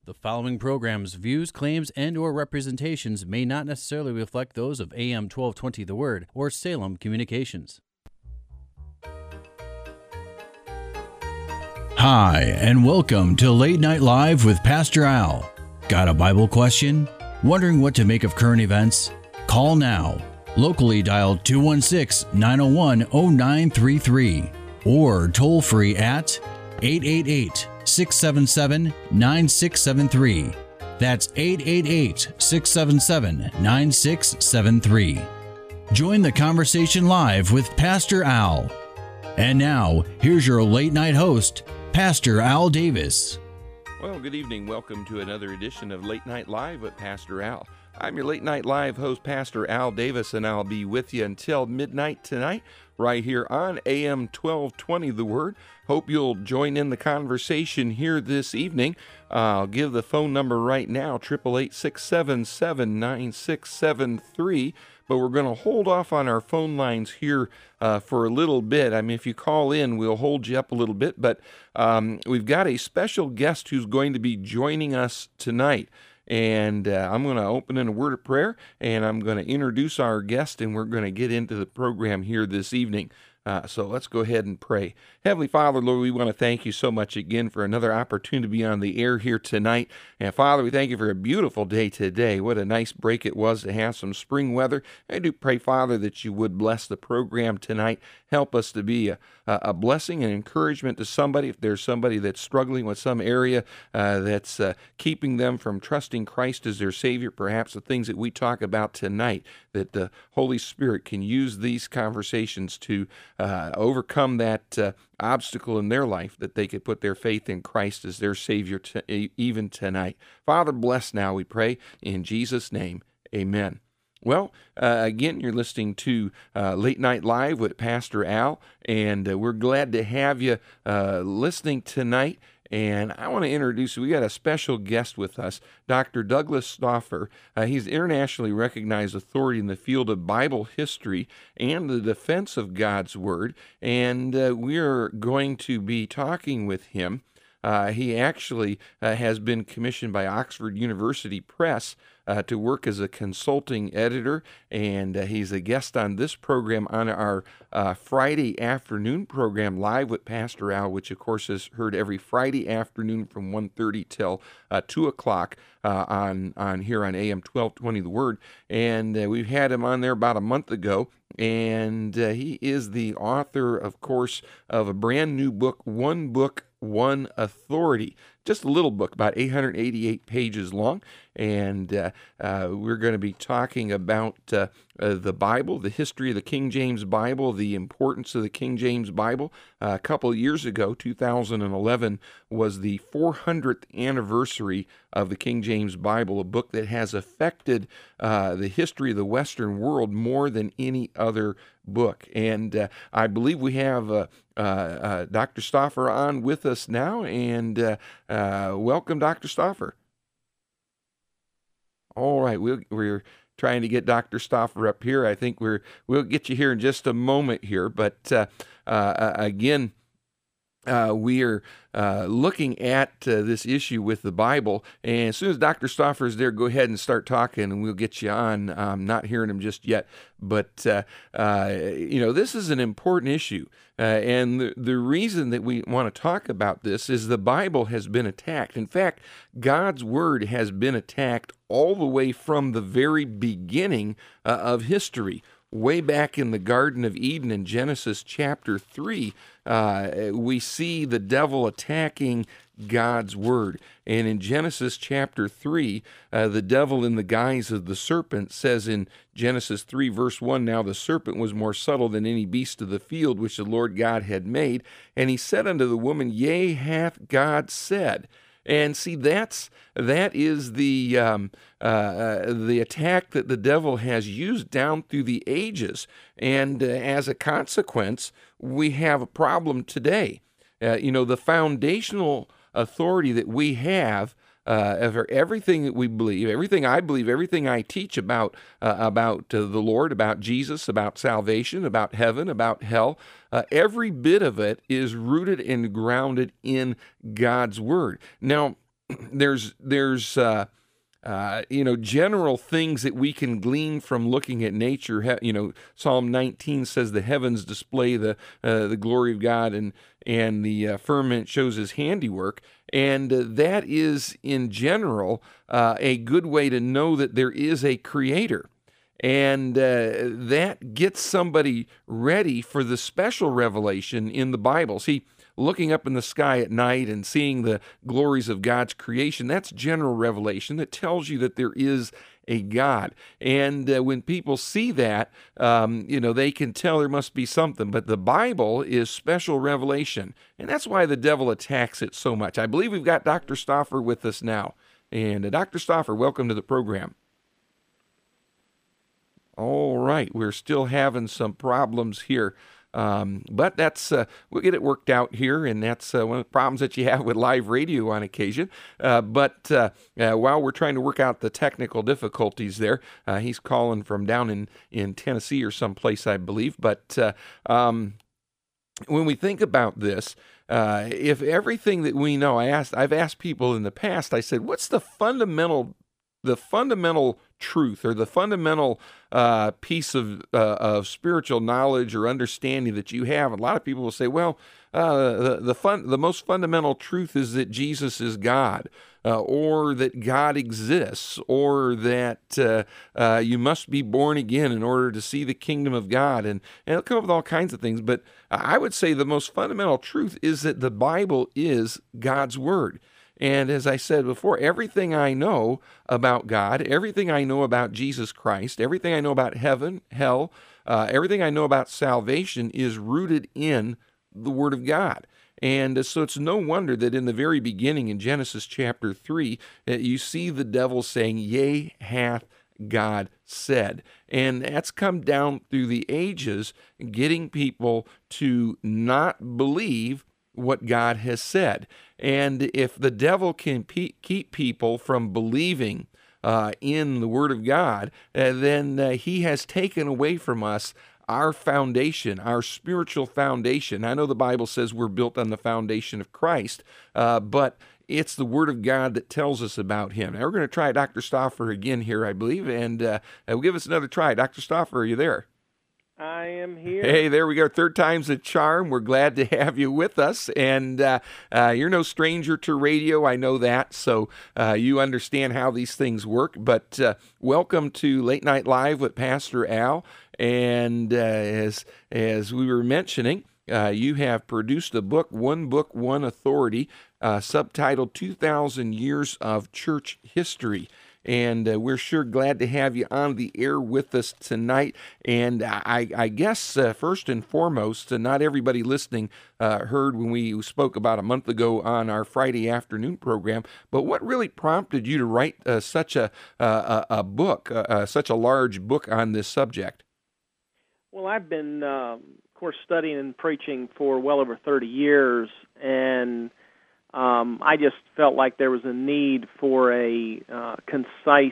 The following program's views, claims, and/or representations may not necessarily reflect those of AM 1220 The Word or Salem Communications. Hi, and welcome to Late Night Live with Pastor Al. Got a Bible question? Wondering what to make of current events? Call now. Locally dial 216-901-0933 or toll free at 888-677-9673. That's 888-677-9673. Join the conversation live with Pastor Al. And now, here's your late night host, Pastor Al Davis. Well, good evening. Welcome to another edition of Late Night Live with Pastor Al. I'm your Late Night Live host, Pastor Al Davis, and I'll be with you until midnight tonight, right here on AM 1220 The Word. Hope you'll join in the conversation here this evening. I'll give the phone number right now, 888-677-9673. But we're going to hold off on our phone lines here for a little bit. I mean, if you call in, we'll hold you up a little bit. But we've got a special guest who's going to be joining us tonight. And I'm going to open in a word of prayer, and I'm going to introduce our guest, and we're going to get into the program here this evening. So let's go ahead and pray. Heavenly Father, Lord, we want to thank you so much again for another opportunity to be on the air here tonight. And Father, we thank you for a beautiful day today. What a nice break it was to have some spring weather. I do pray, Father, that you would bless the program tonight. Help us to be a blessing and encouragement to somebody. If there's somebody that's struggling with some area that's keeping them from trusting Christ as their Savior, perhaps the things that we talk about tonight, that the Holy Spirit can use these conversations to overcome that obstacle in their life, that they could put their faith in Christ as their Savior even tonight. Father, bless now, we pray, in Jesus' name, amen. Well, again, you're listening to Late Night Live with Pastor Al, and we're glad to have you listening tonight. And I want to introduce you. We got a special guest with us, Dr. Douglas Stauffer. He's an internationally recognized authority in the field of Bible history and the defense of God's Word. And we are going to be talking with him. He actually has been commissioned by Oxford University Press to work as a consulting editor, and he's a guest on this program on our Friday afternoon program, Live with Pastor Al, which of course is heard every Friday afternoon from 1:30 till 2 o'clock on here on AM 1220 The Word. And we've had him on there about a month ago, and he is the author, of course, of a brand new book, One Book, One Authority. Just a little book, about 888 pages long, and we're going to be talking about the Bible, the history of the King James Bible, the importance of the King James Bible. A couple of years ago, 2011, was the 400th anniversary of the King James Bible, a book that has affected the history of the Western world more than any other book. And I believe we have Dr. Stauffer on with us now, and welcome, Dr. Stauffer. All right, we're trying to get Dr. Stauffer up here. I think we'll get you here in just a moment here, but again, we are looking at this issue with the Bible, and as soon as Dr. Stauffer is there, go ahead and start talking, and we'll get you on. I'm not hearing him just yet, but this is an important issue, and the reason that we want to talk about this is the Bible has been attacked. In fact, God's Word has been attacked all the way from the very beginning of history. Way back in the Garden of Eden in Genesis chapter 3, we see the devil attacking God's Word. And in Genesis chapter 3, the devil in the guise of the serpent says in Genesis 3 verse 1, "Now the serpent was more subtle than any beast of the field which the Lord God had made. And he said unto the woman, Yea, hath God said." And see, that is the attack that the devil has used down through the ages, and as a consequence, we have a problem today. The foundational authority that we have for everything that we believe, everything I believe, everything I teach about the Lord, about Jesus, about salvation, about heaven, about hell, every bit of it is rooted and grounded in God's Word. Now, general things that we can glean from looking at nature. Psalm 19 says the heavens display the glory of God, and the firmament shows His handiwork. And that is, in general, a good way to know that there is a Creator. And that gets somebody ready for the special revelation in the Bible. See, looking up in the sky at night and seeing the glories of God's creation, that's general revelation that tells you that there is a God. And when people see that, they can tell there must be something. But the Bible is special revelation, and that's why the devil attacks it so much. I believe we've got Dr. Stauffer with us now. And Dr. Stauffer, welcome to the program. All right, we're still having some problems here. But that's we'll get it worked out here, and that's one of the problems that you have with live radio on occasion. But while we're trying to work out the technical difficulties there, he's calling from down in Tennessee or someplace, I believe. But when we think about this, if everything that we know, I've asked people in the past, I said, what's the fundamental truth or the fundamental piece of spiritual knowledge or understanding that you have? And a lot of people will say, well, the most fundamental truth is that Jesus is God, or that God exists, or that you must be born again in order to see the kingdom of God. And it'll come up with all kinds of things. But I would say the most fundamental truth is that the Bible is God's Word. And as I said before, everything I know about God, everything I know about Jesus Christ, everything I know about heaven, hell, everything I know about salvation is rooted in the Word of God. And so it's no wonder that in the very beginning in Genesis chapter 3, you see the devil saying, "Yea, hath God said." And that's come down through the ages, getting people to not believe what God has said. And if the devil can keep people from believing in the Word of God, then he has taken away from us our foundation, our spiritual foundation. I know the Bible says we're built on the foundation of Christ, but it's the Word of God that tells us about Him. Now, we're going to try Dr. Stauffer again here, I believe, and we'll give us another try. Dr. Stauffer, are you there? I am here. Hey, there we go. Third time's a charm. We're glad to have you with us. And you're no stranger to radio. I know that. So you understand how these things work. But welcome to Late Night Live with Pastor Al. And as we were mentioning, you have produced a book, One Book, One Authority, subtitled 2,000 Years of Church History. And we're sure glad to have you on the air with us tonight. And I guess first and foremost, not everybody listening heard when we spoke about a month ago on our Friday afternoon program. But what really prompted you to write such a book, such a large book on this subject? Well, I've been, of course, studying and preaching for well over 30 years, and I just felt like there was a need for a concise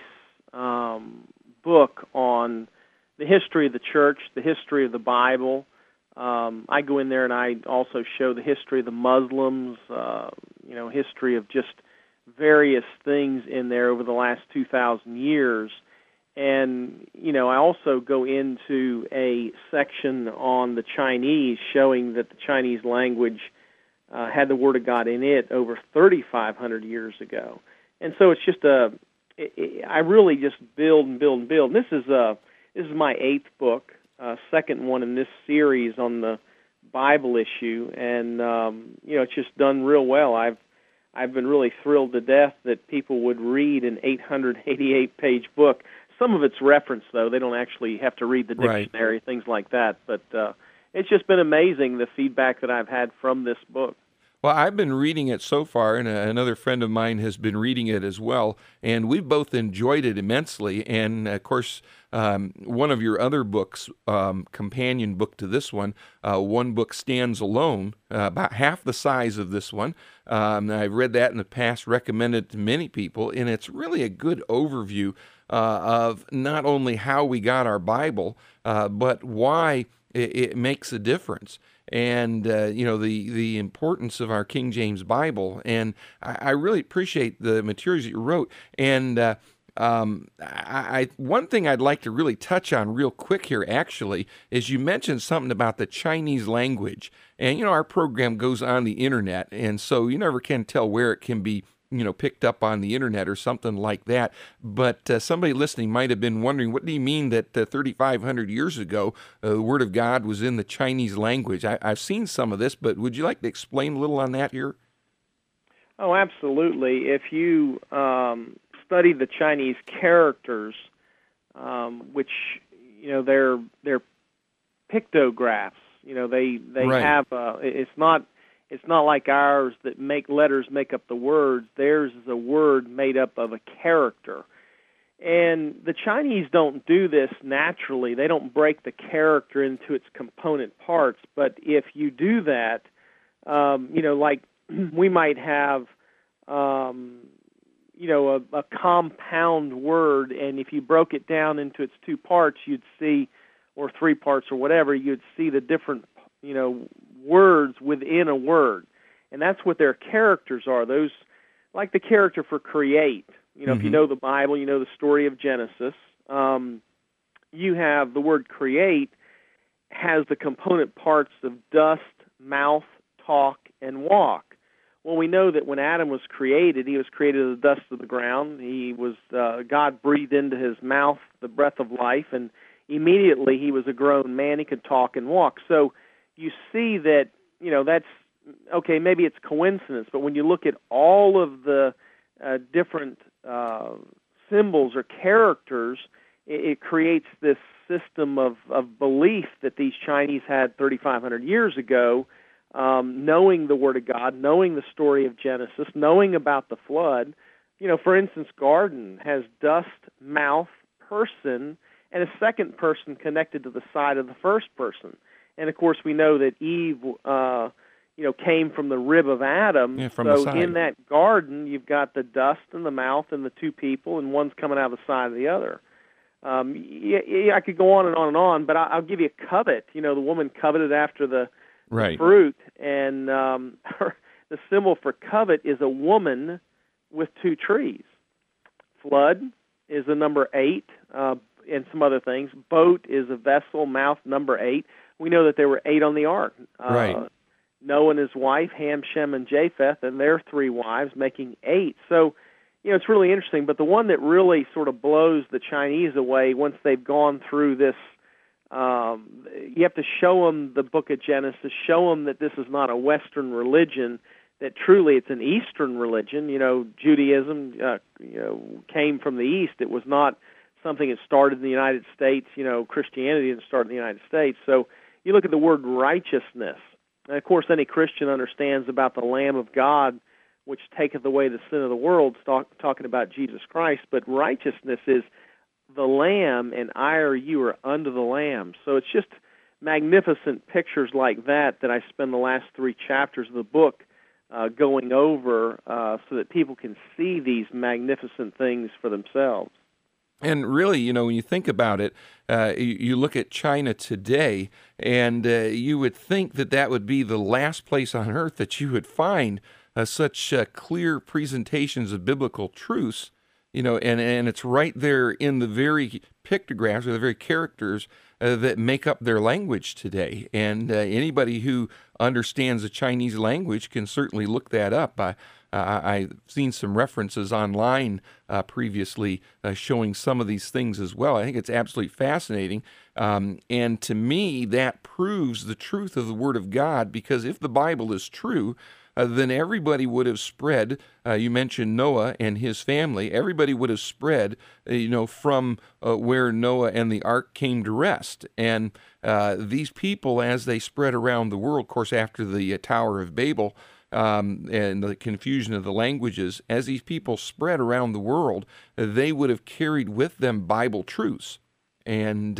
book on the history of the church, the history of the Bible. I go in there and I also show the history of the Muslims, history of just various things in there over the last 2,000 years. And, I also go into a section on the Chinese, showing that the Chinese language had the Word of God in it over 3,500 years ago. And so it's just I really just build and build and build. And this is my 8th book, second one in this series on the Bible issue, and it's just done real well. I've been really thrilled to death that people would read an 888-page book. Some of it's referenced, though. They don't actually have to read the dictionary, things like that. But it's just been amazing, the feedback that I've had from this book. Well, I've been reading it so far, and another friend of mine has been reading it as well, and we've both enjoyed it immensely. And, of course, one of your other books, companion book to this one, One Book Stands Alone, about half the size of this one. I've read that in the past, recommended it to many people, and it's really a good overview of not only how we got our Bible, but why it makes a difference. and the importance of our King James Bible. And I really appreciate the materials that you wrote. And one thing I'd like to really touch on real quick here, actually, is you mentioned something about the Chinese language. And, our program goes on the internet, and so you never can tell where it can be picked up on the internet or something like that. But somebody listening might have been wondering, what do you mean that 3,500 years ago, the Word of God was in the Chinese language? I've seen some of this, but would you like to explain a little on that here? Oh, absolutely. If you study the Chinese characters, which, they're pictographs. They right. have, it's not like ours that letters make up the words. Theirs is a word made up of a character. And the Chinese don't do this naturally. They don't break the character into its component parts. But if you do that, like we might have, a compound word, and if you broke it down into its two parts, you'd see, or three parts or whatever, you'd see the different, words within a word. And that's what their characters are. Those, like the character for create. If you know the Bible, you know the story of Genesis. You have the word create has the component parts of dust, mouth, talk, and walk. Well, we know that when Adam was created, he was created of the dust of the ground. He was God breathed into his mouth the breath of life, and immediately he was a grown man. He could talk and walk. So you see that, that's, okay, maybe it's coincidence, but when you look at all of the different symbols or characters, it creates this system of belief that these Chinese had 3,500 years ago, knowing the Word of God, knowing the story of Genesis, knowing about the flood. For instance, garden has dust, mouth, person, and a second person connected to the side of the first person. And, of course, we know that Eve, came from the rib of Adam. Yeah, from so the side. In that garden, you've got the dust and the mouth and the two people, and one's coming out of the side of the other. I could go on and on and on, but I'll give you covet. The woman coveted after the fruit, and the symbol for covet is a woman with two trees. Flood is the number 8, and some other things. Boat is a vessel, mouth, number 8. We know that there were 8 on the ark. Noah and his wife, Ham, Shem, and Japheth, and their 3 wives, making 8. So, it's really interesting. But the one that really sort of blows the Chinese away once they've gone through this, you have to show them the book of Genesis, show them that this is not a Western religion, that truly it's an Eastern religion. Judaism, came from the East. It was not something that started in the United States. Christianity didn't start in the United States. So you look at the word righteousness. And, of course, any Christian understands about the Lamb of God, which taketh away the sin of the world, talking about Jesus Christ. But righteousness is the Lamb, and I or you are under the Lamb. So it's just magnificent pictures like that I spend the last 3 chapters of the book going over so that people can see these magnificent things for themselves. And really, when you think about it, you look at China today, and you would think that would be the last place on earth that you would find such clear presentations of biblical truths, and it's right there in the very pictographs or the very characters that make up their language today. And anybody who understands the Chinese language can certainly look that up. I've seen some references online previously showing some of these things as well. I think it's absolutely fascinating. And to me, that proves the truth of the Word of God, because if the Bible is true, then everybody would have spread. You mentioned Noah and his family. Everybody would have spread, from where Noah and the ark came to rest. And these people, as they spread around the world, of course, after the Tower of Babel, and the confusion of the languages, as these people spread around the world, they would have carried with them Bible truths. And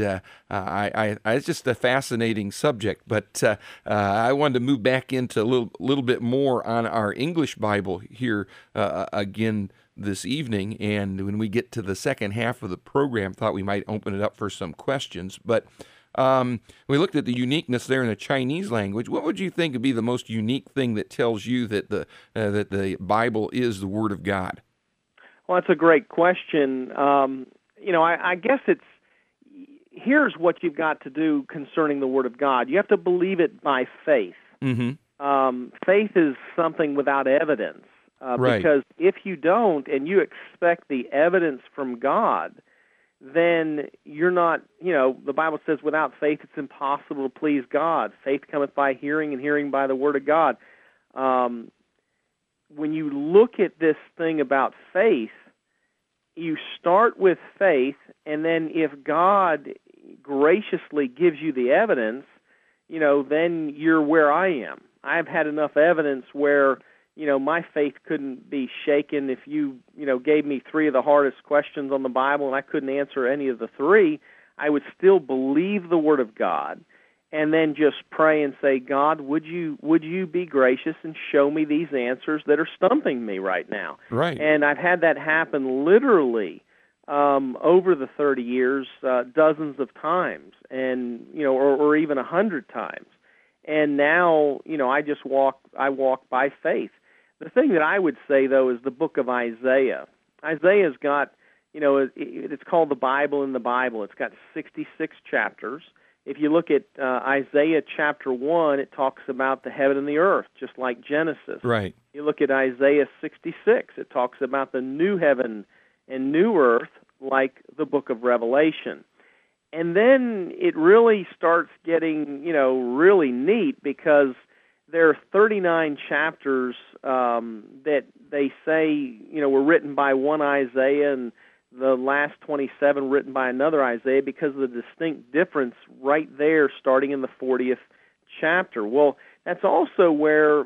it's just a fascinating subject. But I wanted to move back into a little bit more on our English Bible here again this evening. And when we get to the second half of the program, thought we might open it up for some questions. But We looked at the uniqueness there in the Chinese language. What would you think would be the most unique thing that tells you that the Bible is the Word of God? Well, that's a great question. I guess here's what you've got to do concerning the Word of God. You have to believe it by faith. Mm-hmm. Faith is something without evidence. Right. Because if you don't and you expect the evidence from God, then you're not, the Bible says without faith it's impossible to please God. Faith cometh by hearing, and hearing by the Word of God. When you look at this thing about faith, you start with faith, and then if God graciously gives you the evidence, then you're where I am. I've had enough evidence where, my faith couldn't be shaken if you, gave me three of the hardest questions on the Bible and I couldn't answer any of the three. I would still believe the Word of God and then just pray and say, God, would you be gracious and show me these answers that are stumping me right now? Right. And I've had that happen literally over the 30 years, dozens of times, and or even 100 times. And now, I walk by faith. The thing that I would say, though, is the book of Isaiah. Isaiah's got, it's called the Bible in the Bible. It's got 66 chapters. If you look at Isaiah chapter 1, it talks about the heaven and the earth, just like Genesis. Right. You look at Isaiah 66, it talks about the new heaven and new earth, like the book of Revelation. And then it really starts getting, really neat, because there are 39 chapters that they say, were written by one Isaiah, and the last 27 written by another Isaiah, because of the distinct difference right there starting in the 40th chapter. Well, that's also where,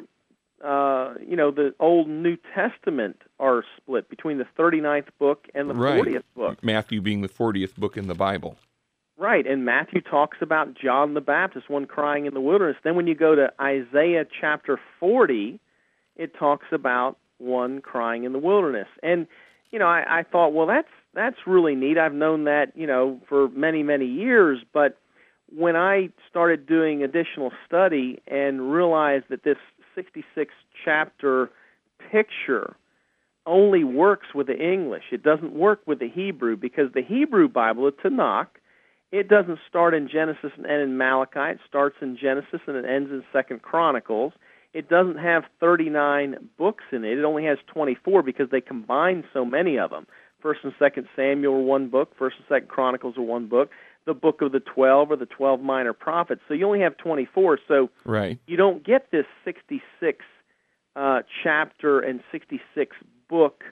the Old and New Testament are split between the 39th book and the 40th book. Matthew being the 40th book in the Bible. Right, and Matthew talks about John the Baptist, one crying in the wilderness. Then when you go to Isaiah chapter 40, it talks about one crying in the wilderness. And, I thought, well, that's really neat. I've known that, for many, many years. But when I started doing additional study and realized that this 66-chapter picture only works with the English, it doesn't work with the Hebrew, because the Hebrew Bible, the Tanakh, it doesn't start in Genesis and end in Malachi. It starts in Genesis and it ends in 2 Chronicles. It doesn't have 39 books in it. It only has 24 because they combine so many of them. 1st and 2nd Samuel are one book. 1st and 2nd Chronicles are one book. The book of the 12 or the 12 minor prophets. So you only have 24. So right. You don't get this 66 chapter and 66 book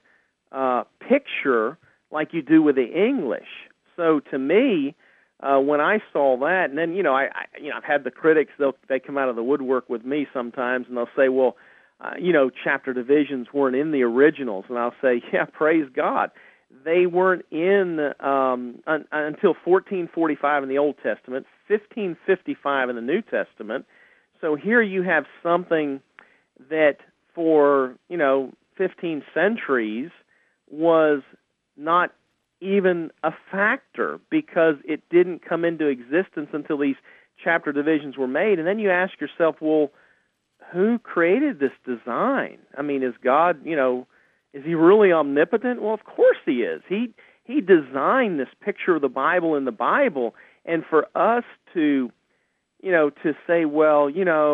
picture like you do with the English. So to me, when I saw that, and then I've had the critics, they come out of the woodwork with me sometimes, and they'll say, well, chapter divisions weren't in the originals, and I'll say, yeah, praise God, they weren't in until 1445 in the Old Testament, 1555 in the New Testament. So here you have something that for 15 centuries was not even a factor, because it didn't come into existence until these chapter divisions were made. And then you ask yourself, well, who created this design? I mean, is God, is he really omnipotent? Well, of course he is. He designed this picture of the Bible in the Bible, and for us to say, well,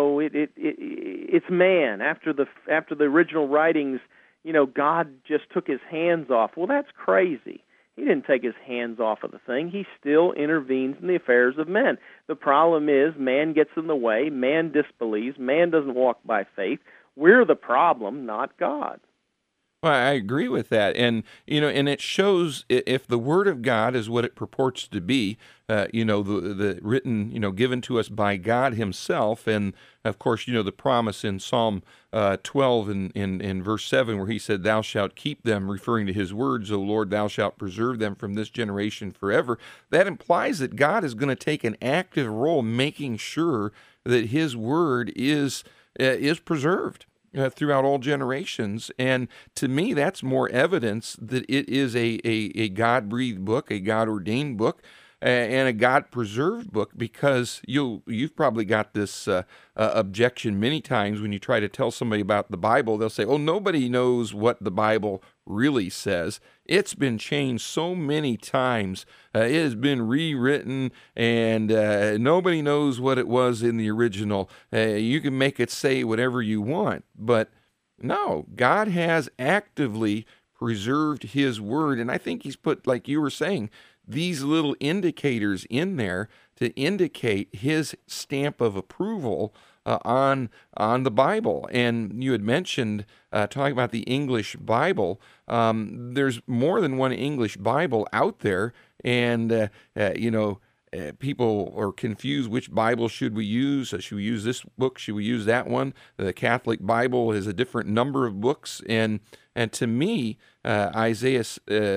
it's man. After the original writings, God just took his hands off. Well, that's crazy. He didn't take his hands off of the thing. He still intervenes in the affairs of men. The problem is man gets in the way, man disbelieves, man doesn't walk by faith. We're the problem, not God. Well, I agree with that, and and it shows if the Word of God is what it purports to be, the written, given to us by God Himself, and of course, the promise in Psalm 12 in verse 7, where He said, "Thou shalt keep them," referring to His words, "O Lord, Thou shalt preserve them from this generation forever." That implies that God is going to take an active role, making sure that His Word is preserved throughout all generations. And to me, that's more evidence that it is a God-breathed book, a God-ordained book. and a God-preserved book, because you've probably got this objection many times when you try to tell somebody about the Bible. They'll say, "Oh, nobody knows what the Bible really says. It's been changed so many times. It has been rewritten, and nobody knows what it was in the original. You can make it say whatever you want." But no, God has actively preserved His Word, and I think He's put, like you were saying, these little indicators in there to indicate His stamp of approval on the Bible. And you had mentioned, talking about the English Bible, there's more than one English Bible out there, and people are confused, which Bible should we use? Should we use this book? Should we use that one? The Catholic Bible has a different number of books, and to me, Isaiah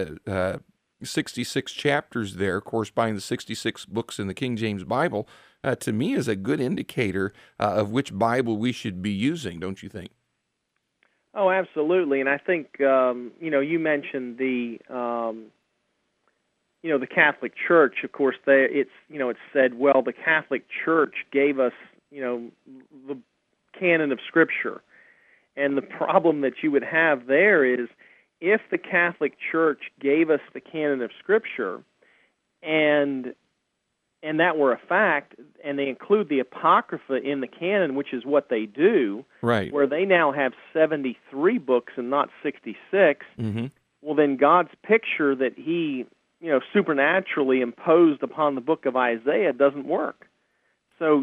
66 chapters there, corresponding to 66 books in the King James Bible, to me is a good indicator of which Bible we should be using, don't you think? Oh, absolutely. And I think, you mentioned the Catholic Church. Of course, it's said, well, the Catholic Church gave us, the canon of Scripture. And the problem that you would have there is, if the Catholic Church gave us the canon of Scripture, and that were a fact, and they include the Apocrypha in the canon, which is what they do, right, where they now have 73 books and not 66, well, then God's picture that He, supernaturally imposed upon the book of Isaiah doesn't work. So,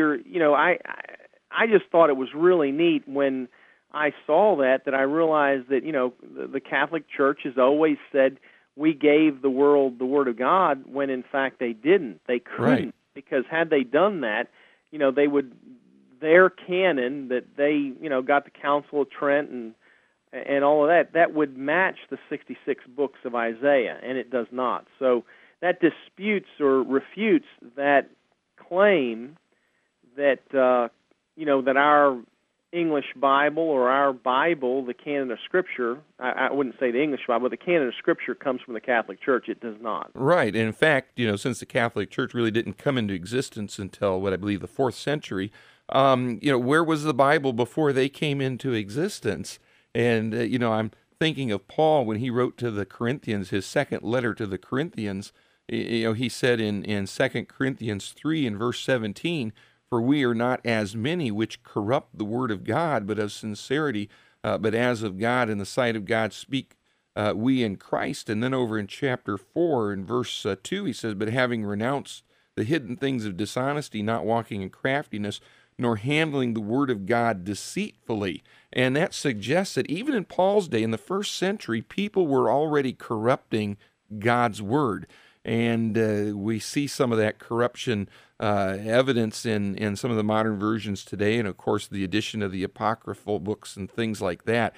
I just thought it was really neat when I saw that I realized that, the Catholic Church has always said we gave the world the Word of God, when in fact they didn't. They couldn't, right, because had they done that, they would, their canon that they, got the Council of Trent and all of that would match the 66 books of Isaiah, and it does not. So that disputes or refutes that claim that, that our English Bible or our Bible, the canon of Scripture, I wouldn't say the English Bible, but the canon of Scripture comes from the Catholic Church. It does not. Right. And in fact, since the Catholic Church really didn't come into existence until, what I believe, the 4th century, where was the Bible before they came into existence? And, I'm thinking of Paul when he wrote to the Corinthians, his second letter to the Corinthians. He said in 2 Corinthians 3 and verse 17, "For we are not as many which corrupt the word of God, but of sincerity, but as of God, in the sight of God speak we in Christ." And then over in chapter 4 in verse 2, he says, "But having renounced the hidden things of dishonesty, not walking in craftiness, nor handling the word of God deceitfully." And that suggests that even in Paul's day, in the 1st century, people were already corrupting God's word. And we see some of that corruption evidence in some of the modern versions today, and of course the addition of the apocryphal books and things like that.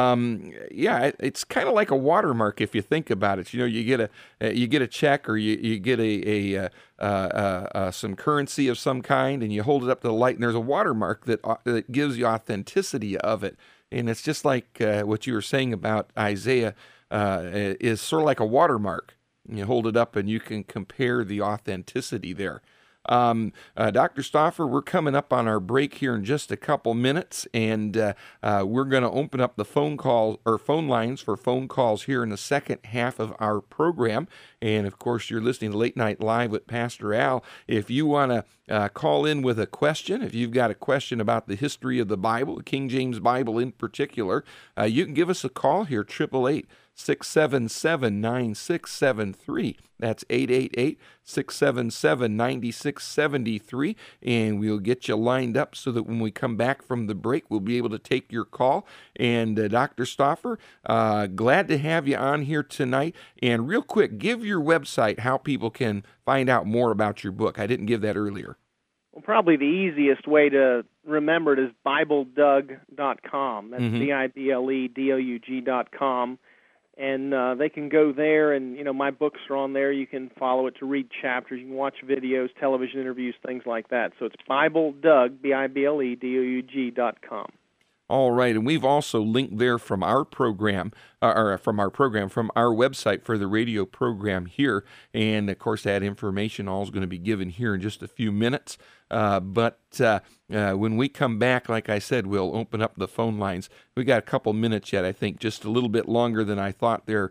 It's kind of like a watermark if you think about it. You get a check, or you get some currency of some kind, and you hold it up to the light, and there's a watermark that gives you authenticity of it. And it's just like what you were saying about Isaiah is sort of like a watermark. You hold it up and you can compare the authenticity there. Dr. Stauffer, we're coming up on our break here in just a couple minutes, and we're going to open up the phone lines for phone calls here in the second half of our program. And of course, you're listening to Late Night Live with Pastor Al. If you want to call in with a question, if you've got a question about the history of the Bible, the King James Bible in particular, you can give us a call here, 888-677-9673. That's 888-677-9673, and we'll get you lined up so that when we come back from the break, we'll be able to take your call. And Dr. Stauffer, glad to have you on here tonight. And real quick, give your website how people can find out more about your book. I didn't give that earlier. Well, probably the easiest way to remember it is BibleDoug.com. That's BibleDoug.com. And they can go there, and, my books are on there. You can follow it to read chapters. You can watch videos, television interviews, things like that. So it's BibleDoug, BibleDoug.com. All right, and we've also linked there from our program, from our website for the radio program here, and of course that information all is going to be given here in just a few minutes. But when we come back, like I said, we'll open up the phone lines. We got a couple minutes yet, I think, just a little bit longer than I thought there,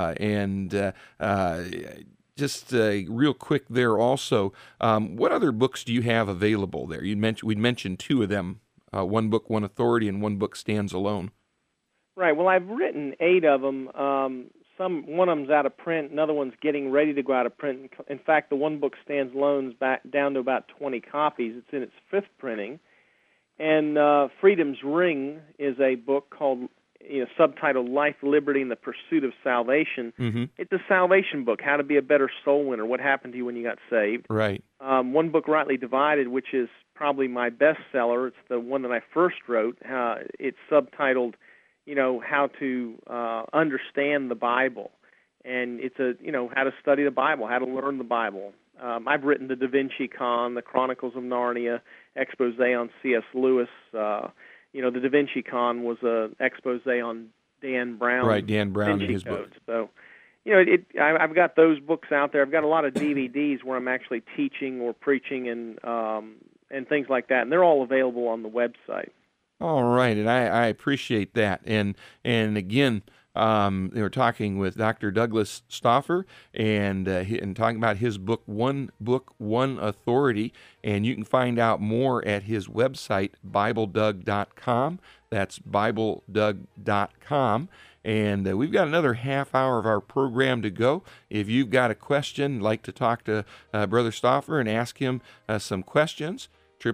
Just real quick there also, what other books do you have available there? We'd mentioned two of them, One Book, One Authority, and One Book Stands Alone. Right. Well, I've written 8 of them. One of them's out of print. Another one's getting ready to go out of print. In fact, the One Book Stands Alone's back down to about 20 copies. It's in its 5th printing. And Freedom's Ring is a book called, subtitled Life, Liberty, and the Pursuit of Salvation. Mm-hmm. It's a salvation book, how to be a better soul winner, what happened to you when you got saved. Right. One Book, Rightly Divided, which is probably my bestseller. It's the one that I first wrote. It's subtitled, how to understand the Bible. And it's how to study the Bible, how to learn the Bible. I've written the Da Vinci Con, the Chronicles of Narnia, expose on C.S. Lewis. The Da Vinci Con was an expose on Dan Brown. Right, Dan Brown and his codes. book. So, I've got those books out there. I've got a lot of DVDs where I'm actually teaching or preaching and things like that, and they're all available on the website. All right, and I appreciate that. And again, they were talking with Dr. Douglas Stauffer and talking about his book, One Authority, and you can find out more at his website, BibleDoug.com. That's BibleDoug.com. And we've got another half hour of our program to go. If you've got a question, like to talk to Brother Stauffer and ask him some questions,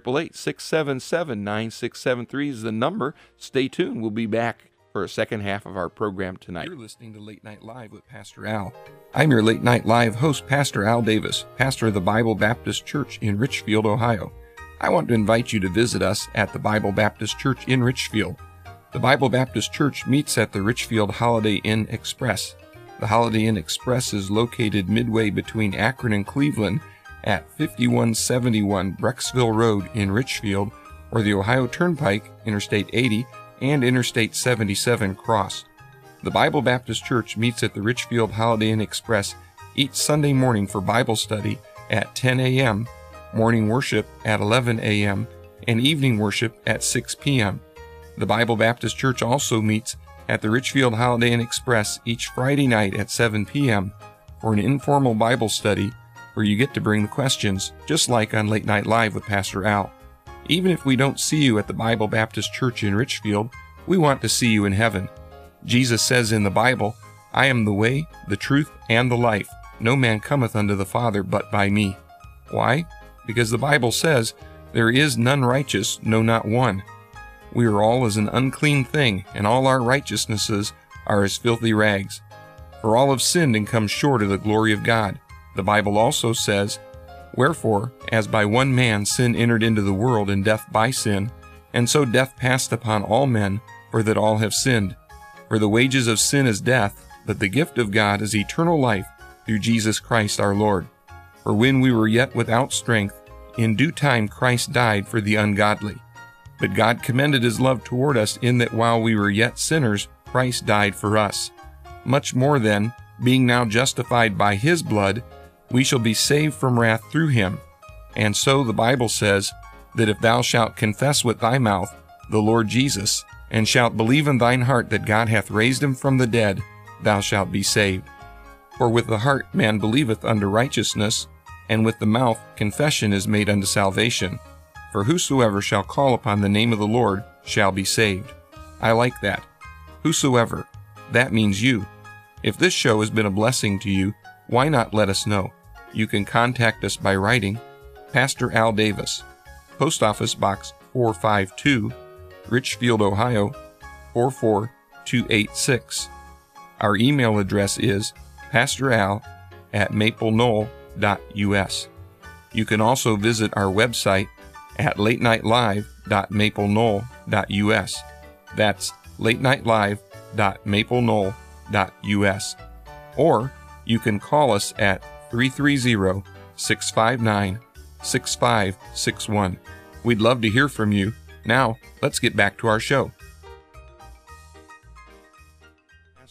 888-677-9673 is the number. Stay tuned. We'll be back for a second half of our program tonight. You're listening to Late Night Live with Pastor Al. I'm your Late Night Live host, Pastor Al Davis, pastor of the Bible Baptist Church in Richfield, Ohio. I want to invite you to visit us at the Bible Baptist Church in Richfield. The Bible Baptist Church meets at the Richfield Holiday Inn Express. The Holiday Inn Express is located midway between Akron and Cleveland at 5171 Brecksville Road in Richfield, or the Ohio Turnpike, Interstate 80, and Interstate 77 cross. The Bible Baptist Church meets at the Richfield Holiday Inn Express each Sunday morning for Bible study at 10 a.m., morning worship at 11 a.m., and evening worship at 6 p.m. The Bible Baptist Church also meets at the Richfield Holiday Inn Express each Friday night at 7 p.m. for an informal Bible study where you get to bring the questions, just like on Late Night Live with Pastor Al. Even if we don't see you at the Bible Baptist Church in Richfield, we want to see you in heaven. Jesus says in the Bible, "I am the way, the truth, and the life. No man cometh unto the Father but by me." Why? Because the Bible says, "There is none righteous, no, not one." We are all as an unclean thing, and all our righteousnesses are as filthy rags. For all have sinned and come short of the glory of God. The Bible also says, "Wherefore, as by one man sin entered into the world, and death by sin, and so death passed upon all men, for that all have sinned. For the wages of sin is death, but the gift of God is eternal life through Jesus Christ our Lord. For when we were yet without strength, in due time Christ died for the ungodly. But God commended his love toward us in that while we were yet sinners, Christ died for us. Much more then, being now justified by his blood, we shall be saved from wrath through him. And so the Bible says that if thou shalt confess with thy mouth the Lord Jesus, and shalt believe in thine heart that God hath raised him from the dead, thou shalt be saved. For with the heart man believeth unto righteousness, and with the mouth confession is made unto salvation. For whosoever shall call upon the name of the Lord shall be saved." I like that. Whosoever. That means you. If this show has been a blessing to you, why not let us know? You can contact us by writing Pastor Al Davis, Post Office Box 452, Richfield, Ohio 44286. Our email address is pastoral@maplenoknoll.us. You can also visit our website at latenightlive.maplenoknoll.us. That's latenightlive.maplenoknoll.us. Or you can call us at 330-659-6561. We'd love to hear from you. Now, let's get back to our show.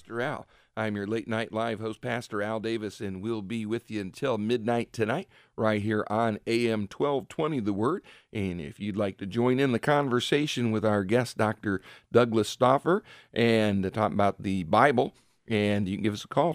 Pastor Al. I'm your late night live host, Pastor Al Davis, and we'll be with you until midnight tonight right here on AM 1220 The Word. And if you'd like to join in the conversation with our guest, Dr. Douglas Stauffer, and to talk about the Bible, and you can give us a call,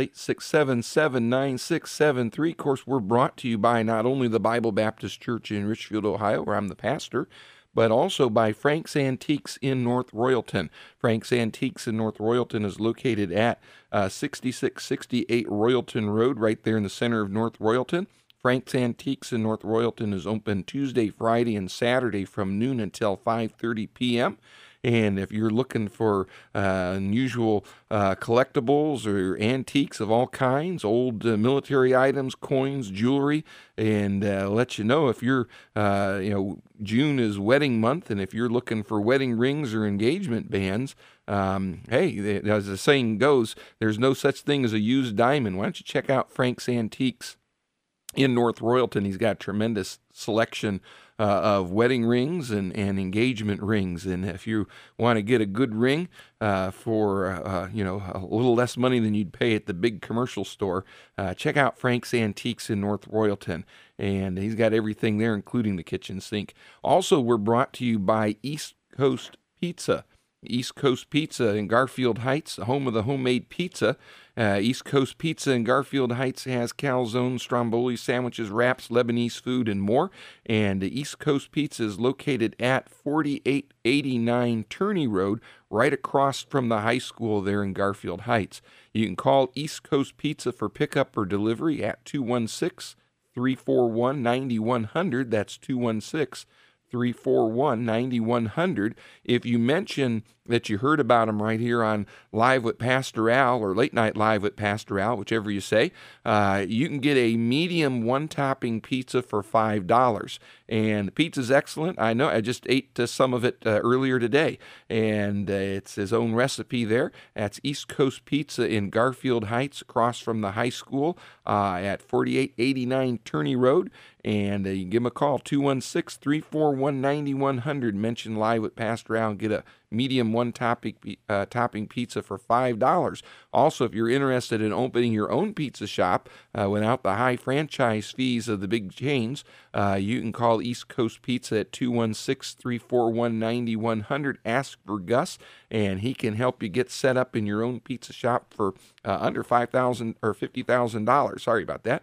888-677-9673. Of course, we're brought to you by not only the Bible Baptist Church in Richfield, Ohio, where I'm the pastor, but also by Frank's Antiques in North Royalton. Frank's Antiques in North Royalton is located at 6668 Royalton Road, right there in the center of North Royalton. Frank's Antiques in North Royalton is open Tuesday, Friday, and Saturday from noon until 5:30 p.m., and if you're looking for unusual collectibles or antiques of all kinds, old military items, coins, jewelry, and let you know if you're, June is wedding month, and if you're looking for wedding rings or engagement bands, hey, as the saying goes, there's no such thing as a used diamond. Why don't you check out Frank's Antiques in North Royalton? He's got a tremendous selection of wedding rings and engagement rings. And if you want to get a good ring for a little less money than you'd pay at the big commercial store, check out Frank's Antiques in North Royalton. And he's got everything there, including the kitchen sink. Also, we're brought to you by East Coast Pizza. East Coast Pizza in Garfield Heights, home of the homemade pizza. East Coast Pizza in Garfield Heights has calzones, stromboli, sandwiches, wraps, Lebanese food, and more. And East Coast Pizza is located at 4889 Turney Road, right across from the high school there in Garfield Heights. You can call East Coast Pizza for pickup or delivery at 216-341-9100. That's 216-341-9100. If you mention that you heard about them right here on Live with Pastor Al or Late Night Live with Pastor Al, whichever you say, you can get a medium one-topping pizza for $5. And the pizza's excellent. I know, I just ate some of it earlier today, and it's his own recipe there. That's East Coast Pizza in Garfield Heights, across from the high school at 4889 Turney Road. And you can give him a call, 216-341-9100. Mention Live with Pastor Al and get a medium one-topping pizza for $5. Also, if you're interested in opening your own pizza shop without the high franchise fees of the big chains, you can call East Coast Pizza at 216-341-9100. Ask for Gus, and he can help you get set up in your own pizza shop for under $5,000 or $50,000. Sorry about that.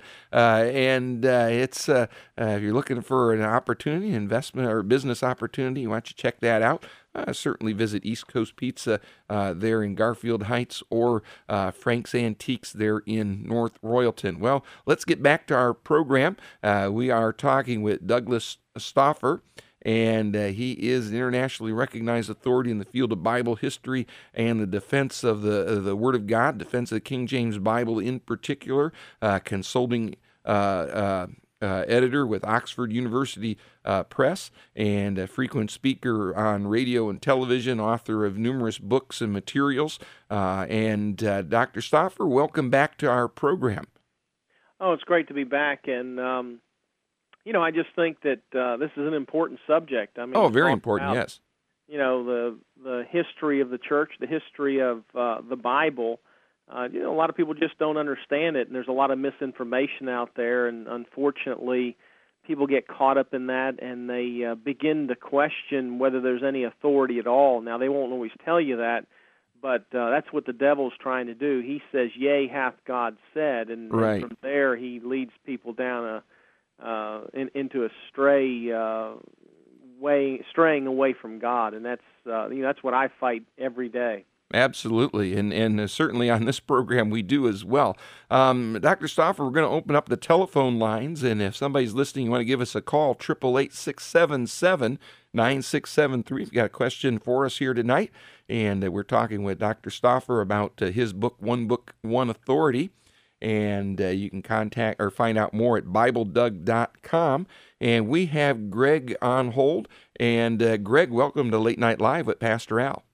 It's if you're looking for an opportunity, investment or business opportunity, why don't you check that out? Certainly visit East Coast Pizza there in Garfield Heights, or Frank's Antiques there in North Royalton. Well, let's get back to our program. We are talking with Douglas Stauffer, and he is an internationally recognized authority in the field of Bible history and the defense of the Word of God, defense of the King James Bible in particular, consulting editor with Oxford University Press, and a frequent speaker on radio and television, author of numerous books and materials. Dr. Stauffer, welcome back to our program. Oh, it's great to be back, and I just think that this is an important subject. I mean, very important, about, yes. The history of the church, the history of the Bible. A lot of people just don't understand it, and there's a lot of misinformation out there, and unfortunately, people get caught up in that, and they begin to question whether there's any authority at all. Now, they won't always tell you that, but that's what the devil's trying to do. He says, "Yea, hath God said," and from there, he leads people down into a straying away from God, and that's what I fight every day. Absolutely, and certainly on this program we do as well. Dr. Stauffer, we're going to open up the telephone lines, and if somebody's listening, you want to give us a call, 888-677-9673. If you've got a question for us here tonight, and we're talking with Dr. Stauffer about his book, One Authority, and you can contact or find out more at BibleDoug.com. And we have Greg on hold, and Greg, welcome to Late Night Live with Pastor Al.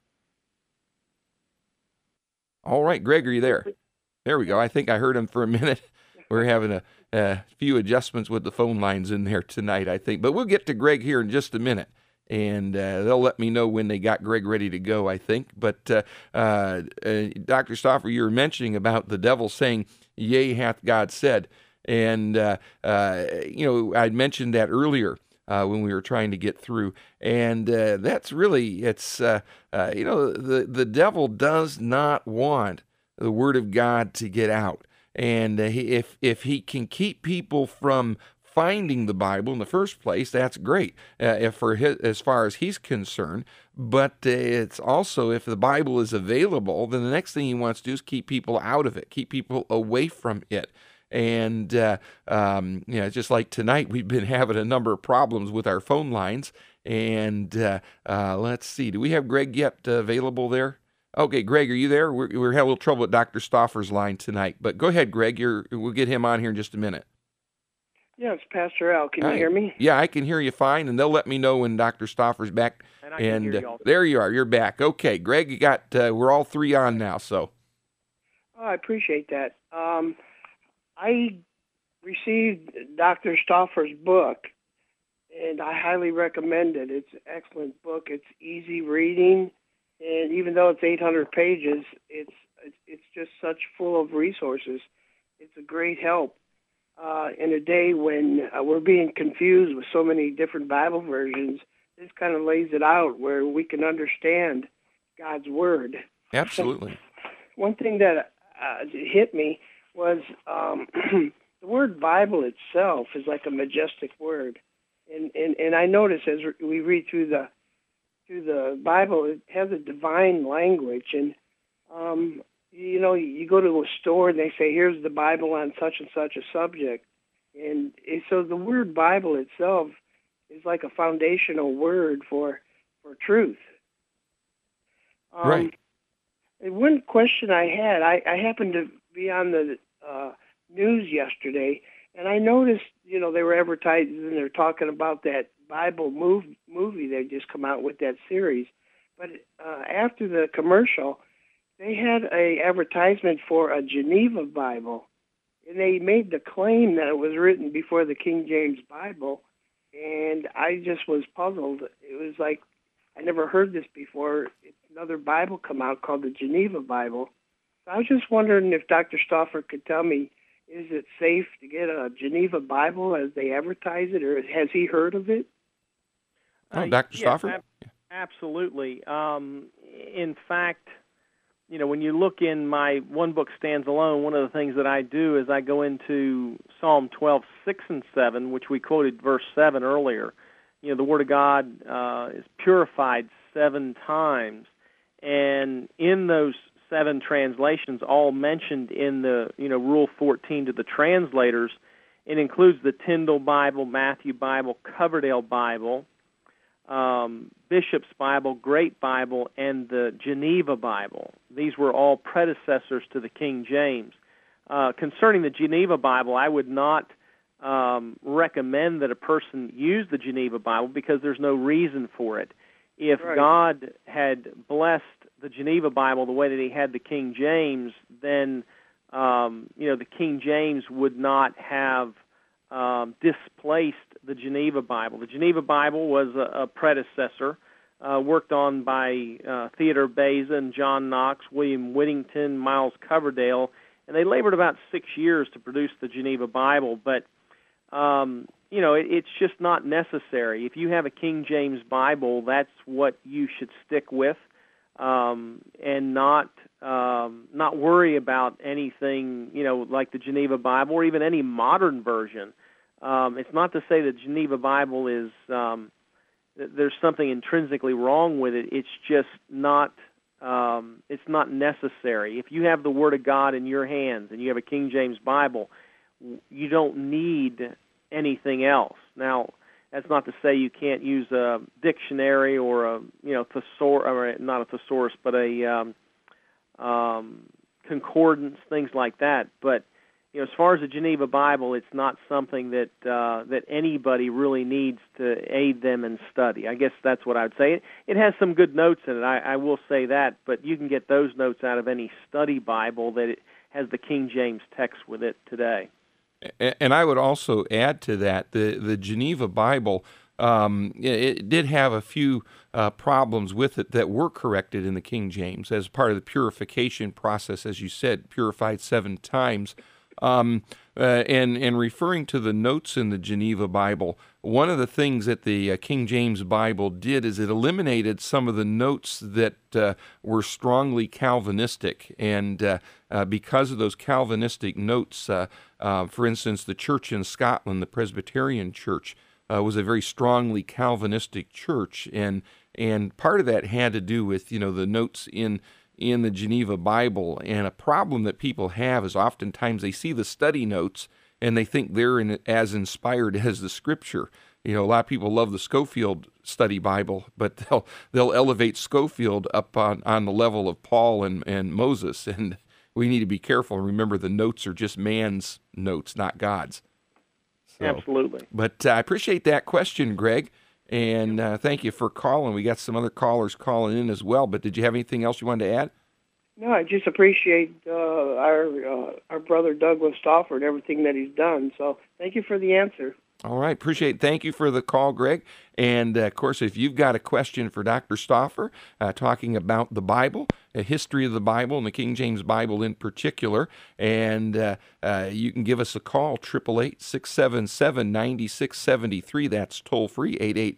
All right, Greg, are you there? There we go. I think I heard him for a minute. We're having a few adjustments with the phone lines in there tonight, I think. But we'll get to Greg here in just a minute. and they'll let me know when they got Greg ready to go, I think. But Dr. Stauffer, you were mentioning about the devil saying, "Yea, hath God said," and I'd mentioned that earlier when we were trying to get through, and that's really the devil does not want the Word of God to get out, and if he can keep people from finding the Bible in the first place, that's great as far as he's concerned. But it's also, if the Bible is available, then the next thing he wants to do is keep people out of it, keep people away from it. And just like tonight, we've been having a number of problems with our phone lines. And let's see, do we have Greg yet available there? Okay, Greg, are you there? We're having a little trouble with Dr. Stauffer's line tonight. But go ahead, Greg. We'll get him on here in just a minute. Yeah, it's Pastor Al. Can you hear me? Yeah, I can hear you fine, and they'll let me know when Dr. Stauffer's back. And I can hear you also. There you are. You're back. Okay, Greg, you got. We're all three on now. So. Oh, I appreciate that. I received Dr. Stauffer's book, and I highly recommend it. It's an excellent book. It's easy reading, and even though it's 800 pages, it's just such full of resources. It's a great help. In a day when we're being confused with so many different Bible versions, this kind of lays it out where we can understand God's Word. Absolutely. One thing that hit me was the word Bible itself is like a majestic word. And I notice as we read through the Bible, it has a divine language. And you go to a store and they say, here's the Bible on such and such a subject. And so the word Bible itself is like a foundational word for truth. Right. And one question I had, I happened to be on the news yesterday, and I noticed, they were advertising and they're talking about that Bible movie they just come out with, that series. But after the commercial, they had a advertisement for a Geneva Bible, and they made the claim that it was written before the King James Bible, and I just was puzzled. It was like, I never heard this before. It's another Bible come out called the Geneva Bible. So I was just wondering if Dr. Stauffer could tell me, is it safe to get a Geneva Bible as they advertise it, or has he heard of it? Dr. Stauffer? Absolutely. In fact, when you look in my One Book Stands Alone, one of the things that I do is I go into Psalm 12, 6 and 7, which we quoted verse 7 earlier. The Word of God is purified 7 times. And in those 7 translations, all mentioned in the, Rule 14 to the translators, it includes the Tyndale Bible, Matthew Bible, Coverdale Bible, Bishop's Bible, Great Bible, and the Geneva Bible. These were all predecessors to the King James. Concerning the Geneva Bible, I would not recommend that a person use the Geneva Bible because there's no reason for it. If Right. God had blessed the Geneva Bible the way that he had the King James, then the King James would not have displaced the Geneva Bible. The Geneva Bible was a predecessor worked on by Theodore Beza and John Knox, William Whittington, Miles Coverdale, and they labored about 6 years to produce the Geneva Bible, but it's just not necessary. If you have a King James Bible, that's what you should stick with, and not worry about anything, like the Geneva Bible or even any modern version. It's not to say that Geneva Bible is there's something intrinsically wrong with it. It's just not. It's not necessary. If you have the Word of God in your hands and you have a King James Bible, you don't need anything else. Now, that's not to say you can't use a dictionary or a thesaurus, or not a thesaurus, but a concordance, things like that. But as far as the Geneva Bible, it's not something that that anybody really needs to aid them in study. I guess that's what I would say. It has some good notes in it, I will say that, but you can get those notes out of any study Bible that it has the King James text with it today. And I would also add to that, the Geneva Bible it did have a few problems with it that were corrected in the King James as part of the purification process, as you said, purified 7 times. And referring to the notes in the Geneva Bible, one of the things that the King James Bible did is it eliminated some of the notes that were strongly Calvinistic. And because of those Calvinistic notes, for instance, the church in Scotland, the Presbyterian Church, was a very strongly Calvinistic church. And part of that had to do with, the notes in the Geneva Bible. And a problem that people have is oftentimes they see the study notes and they think they're as inspired as the Scripture. A lot of people love the Scofield Study Bible, but they'll elevate Scofield up on the level of Paul and Moses. And we need to be careful and remember the notes are just man's notes, not God's. So, absolutely. But I appreciate that question, Greg. And thank you for calling. We got some other callers calling in as well. But did you have anything else you wanted to add? No, I just appreciate our brother Douglas Stauffer and everything that he's done. So thank you for the answer. All right, appreciate it. Thank you for the call, Greg. And, of course, if you've got a question for Dr. Stauffer talking about the Bible, a history of the Bible, and the King James Bible in particular, and you can give us a call, 888-677-9673. That's toll-free,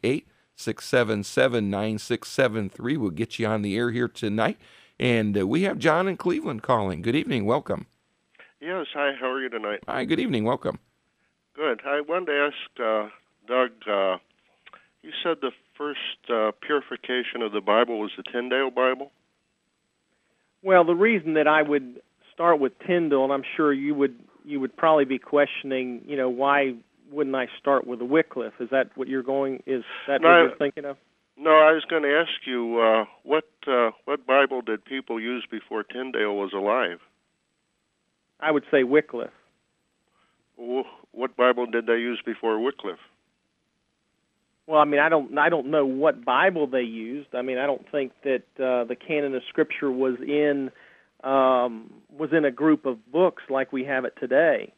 888-677-9673. We'll get you on the air here tonight. And we have John in Cleveland calling. Good evening. Welcome. Yes. Hi. How are you tonight? Hi. Good evening. Welcome. Good. I wanted to ask Doug, you said the first purification of the Bible was the Tyndale Bible? Well, the reason that I would start with Tyndale, and I'm sure you would probably be questioning, why wouldn't I start with the Wycliffe? Is that what you're thinking of? No, I was going to ask you, what Bible did people use before Tyndale was alive? I would say Wycliffe. What Bible did they use before Wycliffe? Well, I don't know what Bible they used. I don't think that the canon of Scripture was in a group of books like we have it today.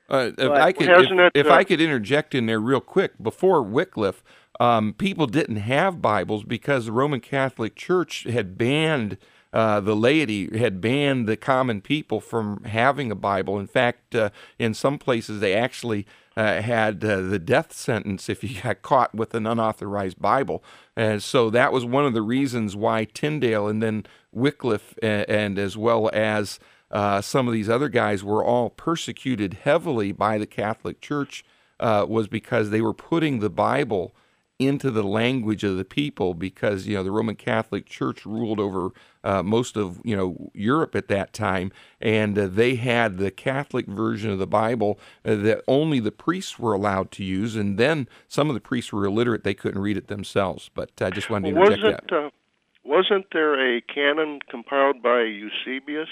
If I could interject in there real quick, before Wycliffe, people didn't have Bibles because the Roman Catholic Church had banned the laity, had banned the common people from having a Bible. In fact, in some places they actually had the death sentence if you got caught with an unauthorized Bible. And so that was one of the reasons why Tyndale and then Wycliffe and as well as some of these other guys were all persecuted heavily by the Catholic Church, was because they were putting the Bible into the language of the people, because the Roman Catholic Church ruled over most of Europe at that time, and they had the Catholic version of the Bible that only the priests were allowed to use, and then some of the priests were illiterate; they couldn't read it themselves. But I just wanted to interject that. Wasn't there a canon compiled by Eusebius?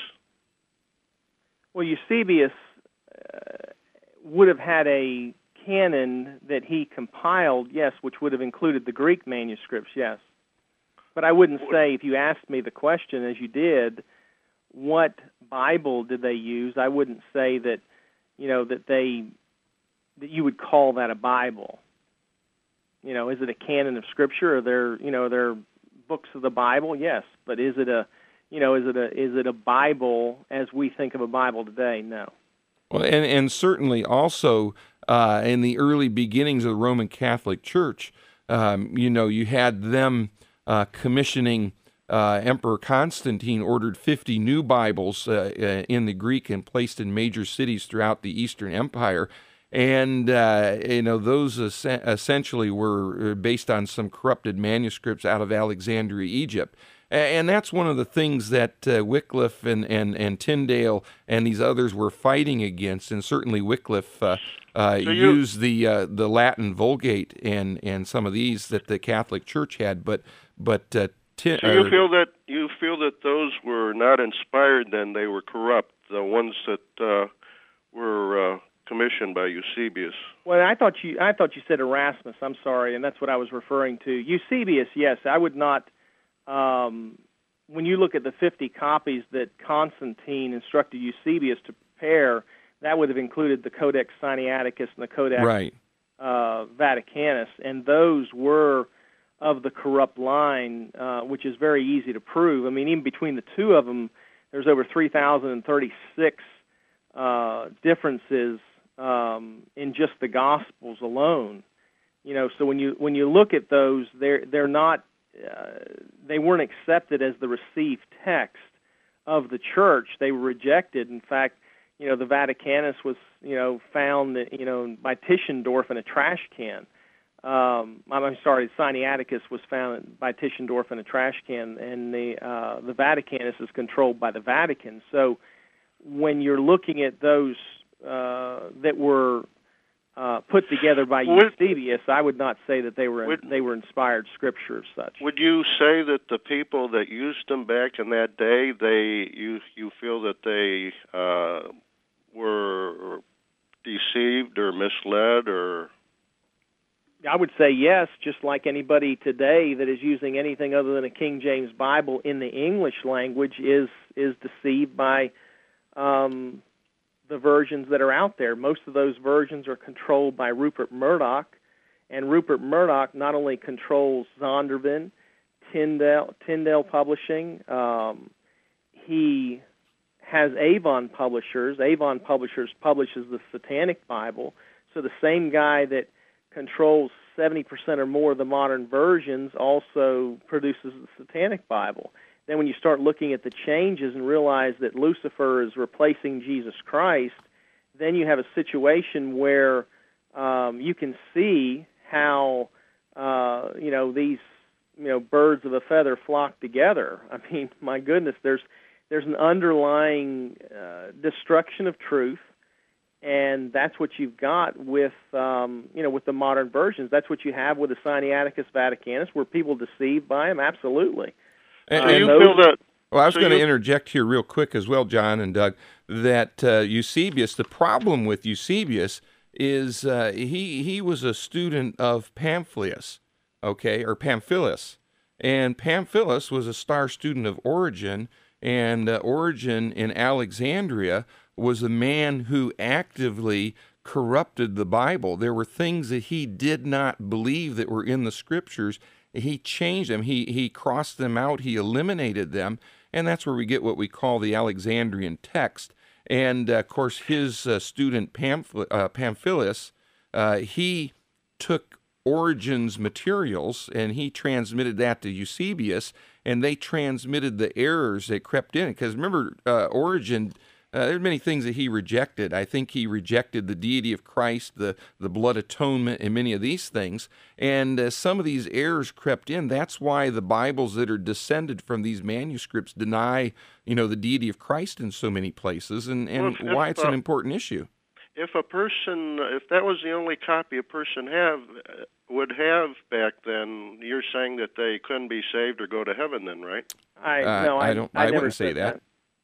Well, Eusebius would have had a canon that he compiled, yes, which would have included the Greek manuscripts, yes. But I wouldn't say, if you asked me the question as you did, what Bible did they use, I wouldn't say that, that you would call that a Bible. Is it a canon of Scripture? Are there books of the Bible? Yes, but is it a Bible as we think of a Bible today? No. Well, and certainly also in the early beginnings of the Roman Catholic Church, you had them commissioning. Emperor Constantine ordered 50 new Bibles in the Greek and placed in major cities throughout the Eastern Empire. And, those essentially were based on some corrupted manuscripts out of Alexandria, Egypt. And that's one of the things that Wycliffe and Tyndale and these others were fighting against. And certainly Wycliffe used the Latin Vulgate and some of these that the Catholic Church had. So you feel that those were not inspired, then they were corrupt, the ones that were commissioned by Eusebius. Well, I thought you said Erasmus. I'm sorry, and that's what I was referring to. Eusebius, yes, I would not. When you look at the 50 copies that Constantine instructed Eusebius to prepare, that would have included the Codex Sinaiticus and the Codex Vaticanus, and those were of the corrupt line, which is very easy to prove. I mean, even between the two of them, there's over 3,036 differences in just the Gospels alone. So when you look at those, they're not they weren't accepted as the received text of the church. They were rejected. In fact, the Vaticanus was found by Tischendorf in a trash can. I'm sorry, Sinaiticus was found by Tischendorf in a trash can, and the Vaticanus is controlled by the Vatican. So when you're looking at those that were put together by Eusebius, I would not say that they were inspired scripture as such. Would you say that the people that used them back in that day, you feel that they were deceived or misled, or? I would say yes, just like anybody today that is using anything other than a King James Bible in the English language is deceived by the versions that are out there. Most of those versions are controlled by Rupert Murdoch, and Rupert Murdoch not only controls Zondervan, Tyndale Publishing, he has Avon Publishers. Avon Publishers publishes the Satanic Bible, so the same guy that controls 70% or more of the modern versions also produces the Satanic Bible. Then when you start looking at the changes and realize that Lucifer is replacing Jesus Christ, then you have a situation where you can see how these birds of a feather flock together. I mean, my goodness, there's an underlying destruction of truth, and that's what you've got with with the modern versions. That's what you have with the Sinaiticus Vaticanus. Were people deceived by him? Absolutely. And you feel that? Well, I was going to interject here real quick as well, John and Doug, that Eusebius, the problem with Eusebius is he was a student of Pamphilus, or Pamphilus. And Pamphilus was a star student of Origen, and Origen in Alexandria was a man who actively corrupted the Bible. There were things that he did not believe that were in the Scriptures. He changed them. He crossed them out. He eliminated them. And that's where we get what we call the Alexandrian text. And, of course, his student Pamphilus, he took Origen's materials and he transmitted that to Eusebius, and they transmitted the errors that crept in. Because remember, Origen, there are many things that he rejected. I think he rejected the deity of Christ, the blood atonement, and many of these things. And some of these errors crept in. That's why the Bibles that are descended from these manuscripts deny, the deity of Christ in so many places, and why it's an important issue. If that was the only copy a person would have back then, you're saying that they couldn't be saved or go to heaven then, right? I wouldn't say that.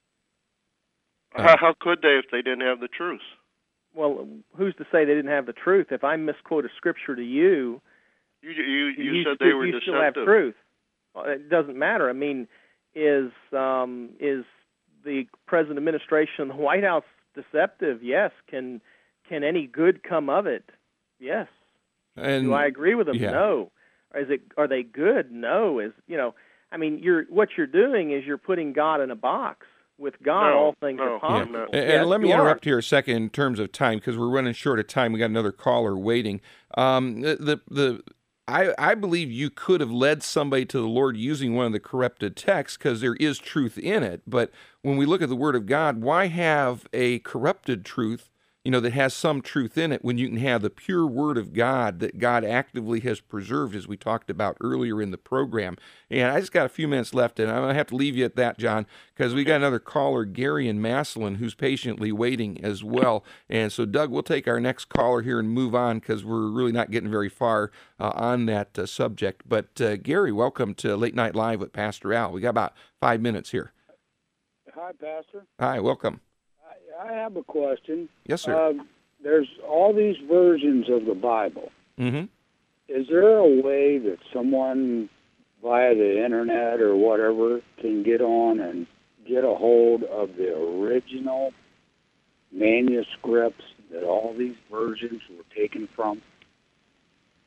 How could they if they didn't have the truth? Well, who's to say they didn't have the truth? If I misquote a scripture to you, you said they were deceptive. You still have truth. Well, it doesn't matter. I mean, is the present administration of the White House deceptive? Yes. Can any good come of it? Yes. And do I agree with them? Yeah. No. Are they good? No. What you're doing is you're putting God in a box. With God, all things are possible. Yeah. And let me interrupt here a second in terms of time, because we're running short of time. We got another caller waiting. I believe you could have led somebody to the Lord using one of the corrupted texts, because there is truth in it. But when we look at the Word of God, why have a corrupted truth, that has some truth in it, when you can have the pure Word of God that God actively has preserved, as we talked about earlier in the program? And I just got a few minutes left, and I'm going to have to leave you at that, John, because we got another caller, Gary in Massillon, who's patiently waiting as well. And so, Doug, we'll take our next caller here and move on, because we're really not getting very far on that subject. But, Gary, welcome to Late Night Live with Pastor Al. We got about 5 minutes here. Hi, Pastor. Hi, welcome. I have a question. Yes, sir. There's all these versions of the Bible. Mm-hmm. Is there a way that someone via the internet or whatever can get on and get a hold of the original manuscripts that all these versions were taken from?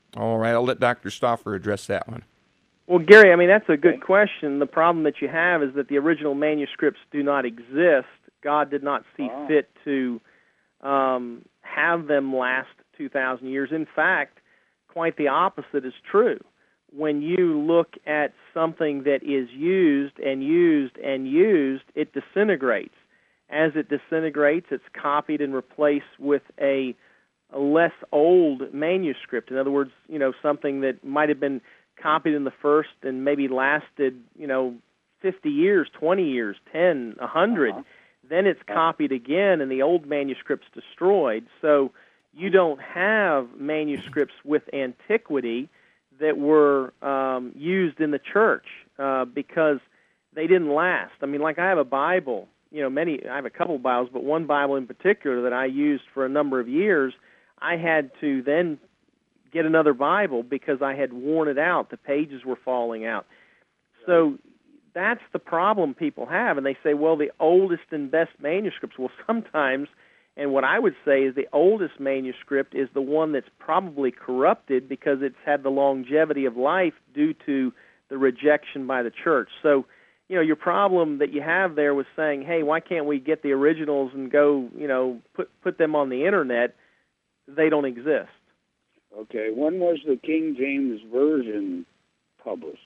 All right, I'll let Dr. Stauffer address that one. Well, Gary, I mean, that's a good question. The problem that you have is that the original manuscripts do not exist. God did not see fit to have them last 2,000 years. In fact, quite the opposite is true. When you look at something that is used and used and used, it disintegrates. As it disintegrates, it's copied and replaced with a less old manuscript. In other words, something that might have been copied in the first and maybe lasted, 50 years, 20 years, 10, 100. Then it's copied again, and the old manuscript's destroyed. So you don't have manuscripts with antiquity that were used in the church because they didn't last. I mean, like I have a Bible, I have a couple of Bibles, but one Bible in particular that I used for a number of years, I had to then get another Bible because I had worn it out. The pages were falling out. So that's the problem people have, and they say, well, the oldest and best manuscripts. Well, sometimes, and what I would say is the oldest manuscript is the one that's probably corrupted because it's had the longevity of life due to the rejection by the church. So, your problem that you have there was saying, hey, why can't we get the originals and go, put them on the Internet? They don't exist. Okay, when was the King James Version published?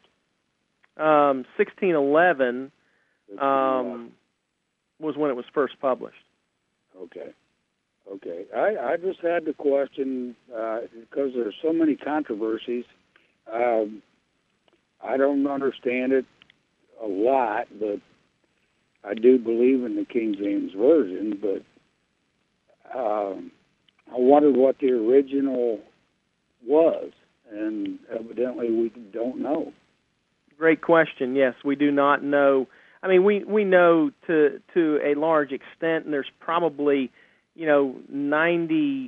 1611 was when it was first published. Okay. I just had the question because there's so many controversies. I don't understand it a lot, but I do believe in the King James Version, but I wondered what the original was, and evidently we don't know. Great question. Yes, we do not know. I mean, we know to a large extent, and there's probably 98%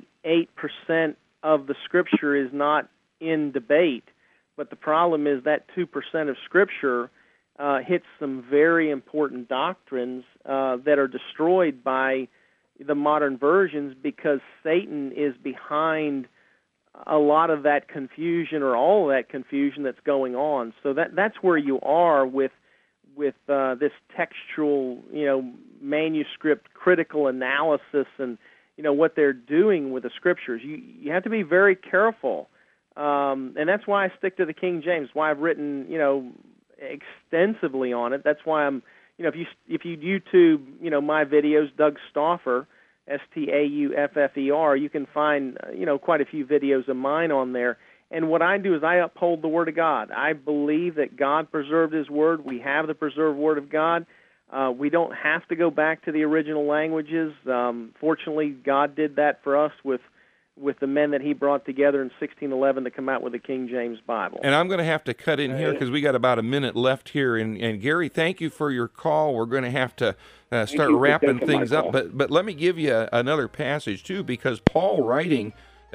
of the Scripture is not in debate. But the problem is that 2% of Scripture hits some very important doctrines that are destroyed by the modern versions because Satan is behind a lot of that confusion or all of that confusion that's going on. So that's where you are with this textual, manuscript critical analysis and, what they're doing with the Scriptures. You have to be very careful. And that's why I stick to the King James, why I've written, extensively on it. That's why I'm, if you YouTube, my videos, Doug Stauffer, Stauffer, you can find, quite a few videos of mine on there. And what I do is I uphold the Word of God. I believe that God preserved His Word. We have the preserved Word of God. We don't have to go back to the original languages. Fortunately, God did that for us with the men that He brought together in 1611 to come out with the King James Bible. And I'm going to have to cut in here because we got about a minute left here. And Gary, thank you for your call. We're going to have to start wrapping things up. But let me give you another passage, too, because Paul writing,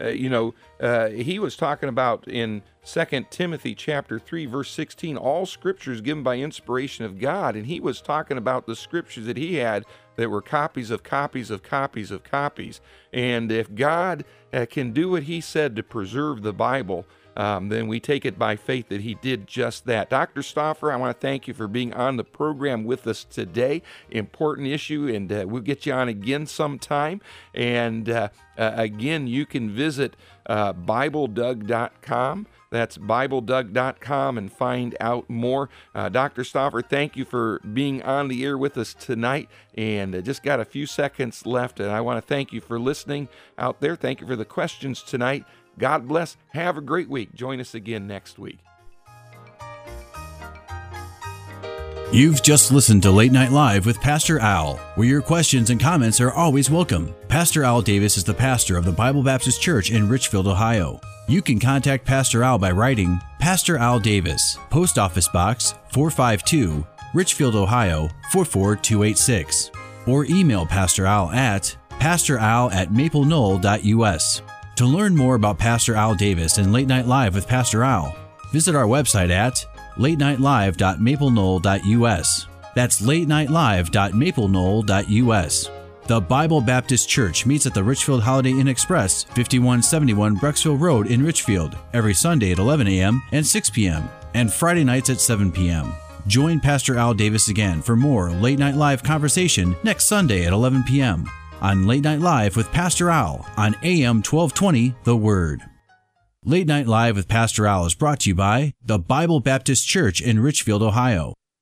he was talking about in 2 Timothy chapter 3, verse 16, all Scripture is given by inspiration of God. And he was talking about the Scriptures that he had that were copies of copies of copies of copies. And if God can do what He said to preserve the Bible, then we take it by faith that He did just that. Dr. Stauffer, I want to thank you for being on the program with us today. Important issue, and we'll get you on again sometime. And again, you can visit BibleDoug.com. That's BibleDoug.com and find out more. Dr. Stauffer, thank you for being on the air with us tonight. And just got a few seconds left, and I want to thank you for listening out there. Thank you for the questions tonight. God bless. Have a great week. Join us again next week. You've just listened to Late Night Live with Pastor Al, where your questions and comments are always welcome. Pastor Al Davis is the pastor of the Bible Baptist Church in Richfield, Ohio. You can contact Pastor Al by writing Pastor Al Davis, Post Office Box 452, Richfield, Ohio 44286, or email Pastor Al at pastoral@maplenol.us. To learn more about Pastor Al Davis and Late Night Live with Pastor Al, visit our website at latenightlive.maplenol.us. That's latenightlive.maplenol.us. The Bible Baptist Church meets at the Richfield Holiday Inn Express, 5171 Brecksville Road in Richfield, every Sunday at 11 a.m. and 6 p.m., and Friday nights at 7 p.m. Join Pastor Al Davis again for more Late Night Live conversation next Sunday at 11 p.m. on Late Night Live with Pastor Al on AM 1220 The Word. Late Night Live with Pastor Al is brought to you by the Bible Baptist Church in Richfield, Ohio.